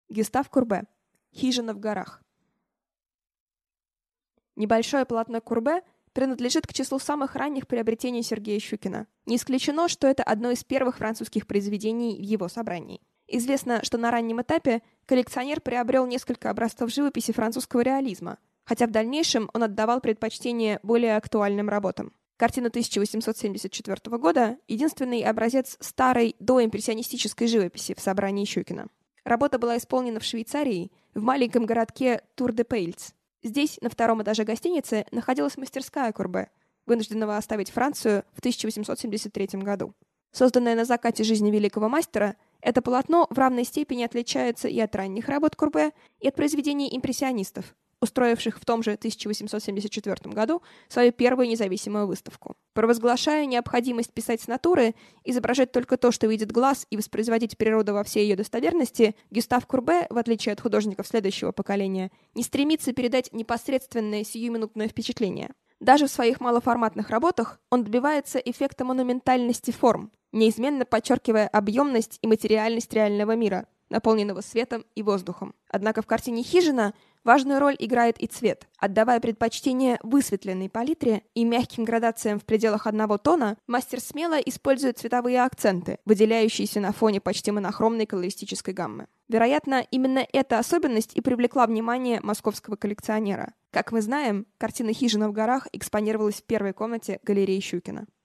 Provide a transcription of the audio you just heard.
Гюстав Курбе. Хижина в горах. Небольшое полотно Курбе принадлежит к числу самых ранних приобретений Сергея Щукина. Не исключено, что это одно из первых французских произведений в его собрании. Известно, что на раннем этапе коллекционер приобрел несколько образцов живописи французского реализма, хотя в дальнейшем он отдавал предпочтение более актуальным работам. Картина 1874 года — единственный образец старой доимпрессионистической живописи в собрании Щукина. Работа была исполнена в Швейцарии, в маленьком городке Тур-де-Пейльц. Здесь, на втором этаже гостиницы, находилась мастерская Курбе, вынужденного оставить Францию в 1873 году. Созданное на закате жизни великого мастера, это полотно в равной степени отличается и от ранних работ Курбе, и от произведений импрессионистов, устроивших в том же 1874 году свою первую независимую выставку. Провозглашая необходимость писать с натуры, изображать только то, что видит глаз, и воспроизводить природу во всей ее достоверности, Гюстав Курбе, в отличие от художников следующего поколения, не стремится передать непосредственное сиюминутное впечатление. Даже в своих малоформатных работах он добивается эффекта монументальности форм, неизменно подчеркивая объемность и материальность реального мира, наполненного светом и воздухом. Однако в картине «Хижина» важную роль играет и цвет. Отдавая предпочтение высветленной палитре и мягким градациям в пределах одного тона, мастер смело использует цветовые акценты, выделяющиеся на фоне почти монохромной колористической гаммы. Вероятно, именно эта особенность и привлекла внимание московского коллекционера. Как мы знаем, картина «Хижина в горах» экспонировалась в первой комнате галереи Щукина.